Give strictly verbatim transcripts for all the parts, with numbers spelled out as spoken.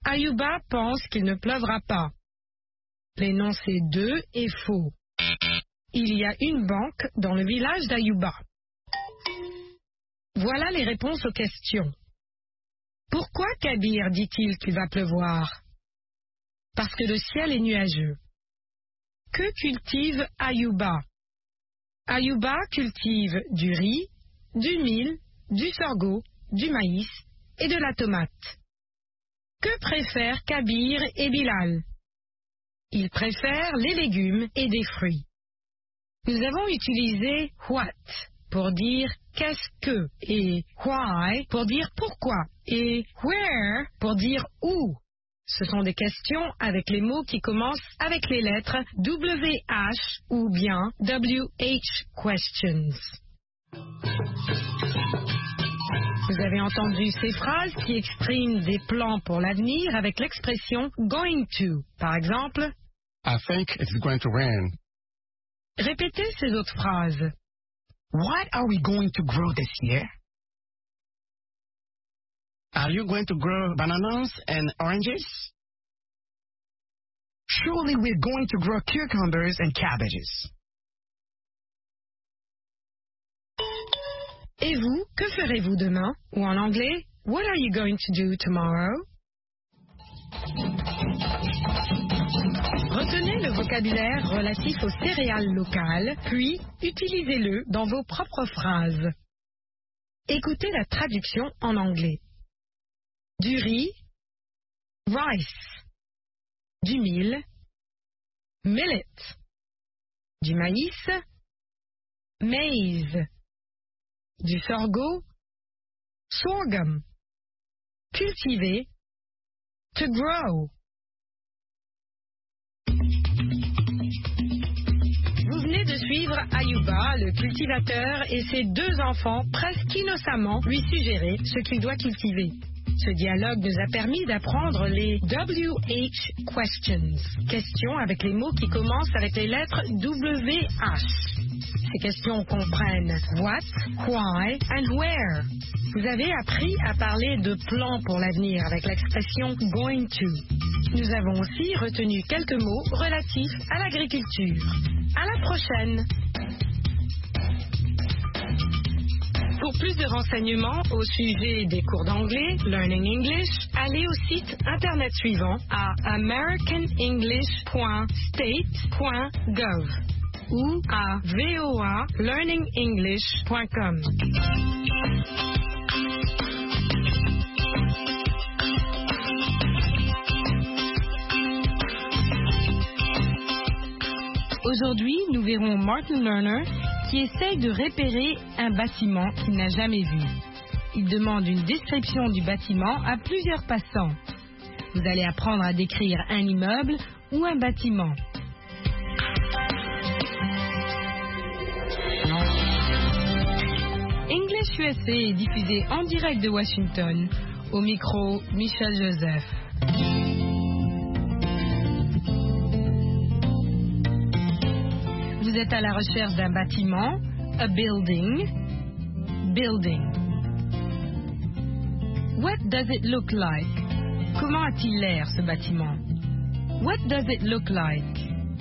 Ayuba pense qu'il ne pleuvra pas. L'énoncé deux est faux. Il y a une banque dans le village d'Ayuba. Voilà les réponses aux questions. Pourquoi Kabir dit-il qu'il va pleuvoir? Parce que le ciel est nuageux. Que cultive Ayuba? Ayuba cultive du riz, du mil, du sorgho, du maïs et de la tomate. Que préfèrent Kabir et Bilal? Ils préfèrent les légumes et des fruits. Nous avons utilisé what pour dire qu'est-ce que et why pour dire pourquoi et where pour dire où. Ce sont des questions avec les mots qui commencent avec les lettres W H ou bien W H questions. Vous avez entendu ces phrases qui expriment des plans pour l'avenir avec l'expression going to. Par exemple, I think it's going to rain. Répétez ces autres phrases. What are we going to grow this year? Are you going to grow bananas and oranges? Surely we're going to grow cucumbers and cabbages. Et vous, que ferez-vous demain? Ou en anglais, what are you going to do tomorrow? Retenez le vocabulaire relatif aux céréales locales, puis utilisez-le dans vos propres phrases. Écoutez la traduction en anglais. Du riz, rice. Du mil, millet. Du maïs, maize. Du sorgho, sorghum. Cultiver, to grow. Vous venez de suivre Ayuba, le cultivateur, et ses deux enfants presque innocemment lui suggérer ce qu'il doit cultiver. Ce dialogue nous a permis d'apprendre les W H questions, questions avec les mots qui commencent avec les lettres W H. Ces questions comprennent what, why and where. Vous avez appris à parler de plans pour l'avenir avec l'expression going to. Nous avons aussi retenu quelques mots relatifs à l'agriculture. À la prochaine! Pour plus de renseignements au sujet des cours d'anglais, Learning English, allez au site internet suivant à american english point state point gov ou à v o a learning english point com. Aujourd'hui, nous verrons Martin Lerner qui essaye de repérer un bâtiment qu'il n'a jamais vu. Il demande une description du bâtiment à plusieurs passants. Vous allez apprendre à décrire un immeuble ou un bâtiment. English U S A est diffusé en direct de Washington. Au micro, Michel Joseph. Vous êtes à la recherche d'un bâtiment, a building, building. What does it look like? Comment a-t-il l'air, ce bâtiment? What does it look like?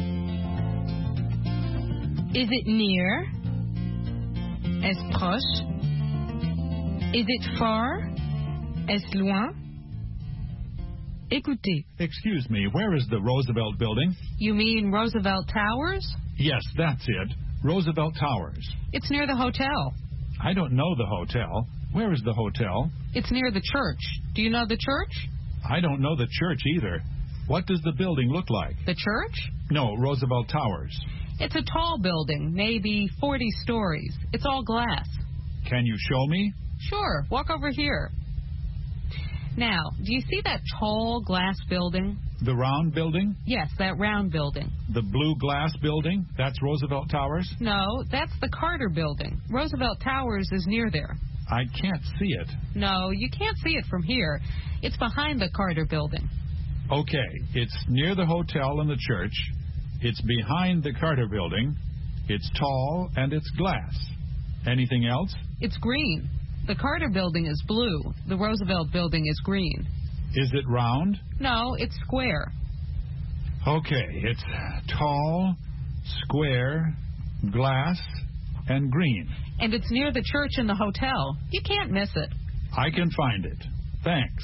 Is it near? Est-ce proche? Is it far? Est-ce loin? Écoutez. Excuse me, where is the Roosevelt Building? You mean Roosevelt Towers? Yes, that's it. Roosevelt Towers. It's near the hotel. I don't know the hotel. Where is the hotel? It's near the church. Do you know the church? I don't know the church either. What does the building look like? The church? No, Roosevelt Towers. It's a tall building, maybe forty stories. It's all glass. Can you show me? Sure. Walk over here. Now, do you see that tall glass building? The round building? Yes, that round building. The blue glass building? That's Roosevelt Towers? No, that's the Carter Building. Roosevelt Towers is near there. I can't see it. No, you can't see it from here. It's behind the Carter Building. Okay, it's near the hotel and the church. It's behind the Carter Building. It's tall and it's glass. Anything else? It's green. The Carter Building is blue. The Roosevelt Building is green. Is it round? No, it's square. Okay, it's tall, square, glass, and green. And it's near the church and the hotel. You can't miss it. I can find it. Thanks.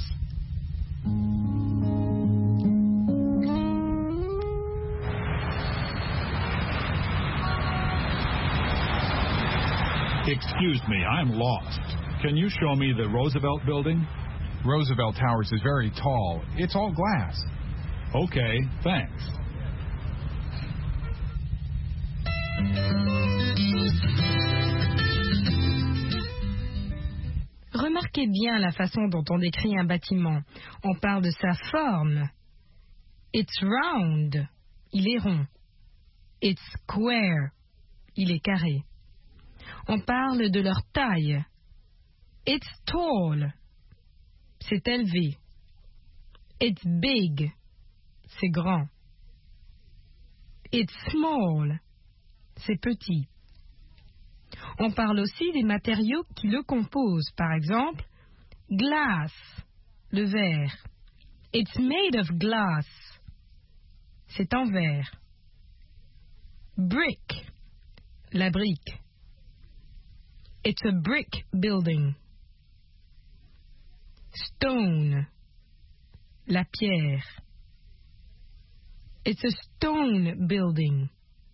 Excuse me, I'm lost. Can you show me the Roosevelt Building? Roosevelt Towers is very tall. It's all glass. Okay, thanks. Remarquez bien la façon dont on décrit un bâtiment. On parle de sa forme. It's round. Il est rond. It's square. Il est carré. On parle de leur taille. It's tall. C'est élevé. It's big. C'est grand. It's small. C'est petit. On parle aussi des matériaux qui le composent. Par exemple, glass, le verre. It's made of glass. C'est en verre. Brick, la brique. It's a brick building. Stone, la pierre. It's a stone building.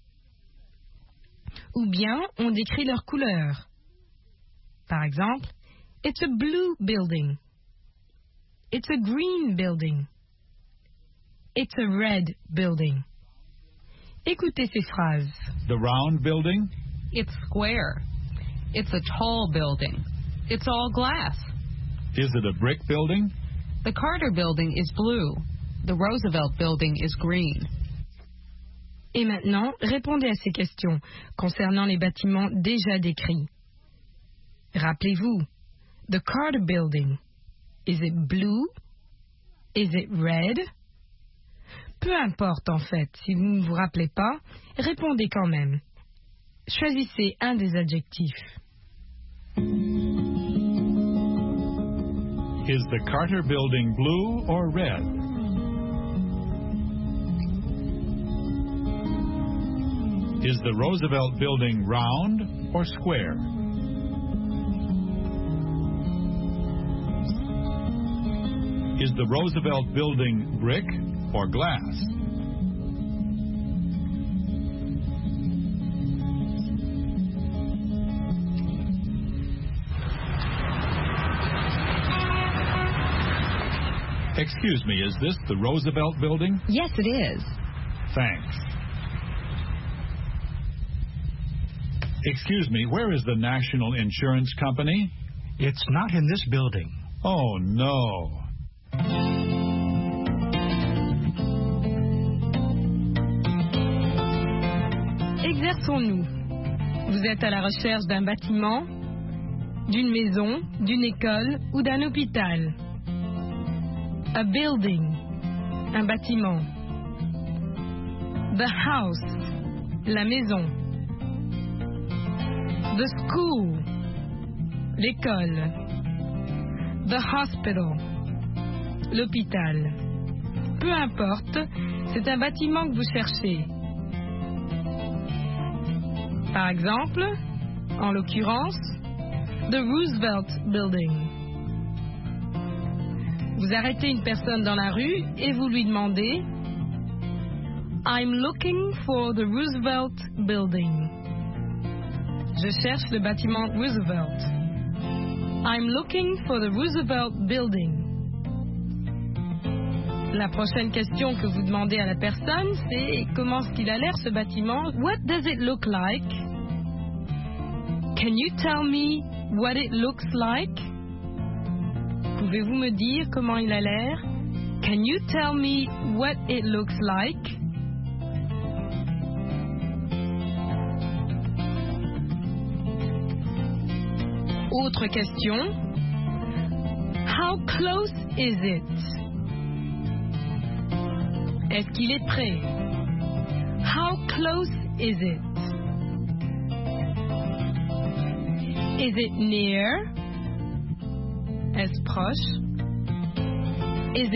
Ou bien on décrit leur couleur. Par exemple, it's a blue building. It's a green building. It's a red building. Écoutez ces phrases. The round building? It's square. It's a tall building. It's all glass. Is it a brick building? The Carter building is blue. The Roosevelt building is green. Et maintenant, répondez à ces questions concernant les bâtiments déjà décrits. Rappelez-vous, the Carter building, is it blue? Is it red? Peu importe en fait, si vous ne vous rappelez pas, répondez quand même. Choisissez un des adjectifs. Is the Carter building blue or red? Is the Roosevelt building round or square? Is the Roosevelt building brick or glass? Excuse me, is this the Roosevelt building? Yes, it is. Thanks. Excuse me, where is the National Insurance Company? It's not in this building. Oh, no. Exerçons-nous. Vous êtes à la recherche d'un bâtiment, d'une maison, d'une école ou d'un hôpital. A building, un bâtiment. The house, la maison. The school, l'école. The hospital, l'hôpital. Peu importe, c'est un bâtiment que vous cherchez. Par exemple, en l'occurrence, the Roosevelt Building. Vous arrêtez une personne dans la rue et vous lui demandez I'm looking for the Roosevelt Building. Je cherche le bâtiment Roosevelt. I'm looking for the Roosevelt Building. La prochaine question que vous demandez à la personne, c'est comment est-ce qu'il a l'air ce bâtiment? What does it look like? Can you tell me what it looks like? Pouvez-vous me dire comment il a l'air? Can you tell me what it looks like? Autre question. How close is it? Est-ce qu'il est près? How close is it? Is it near? Est-ce proche?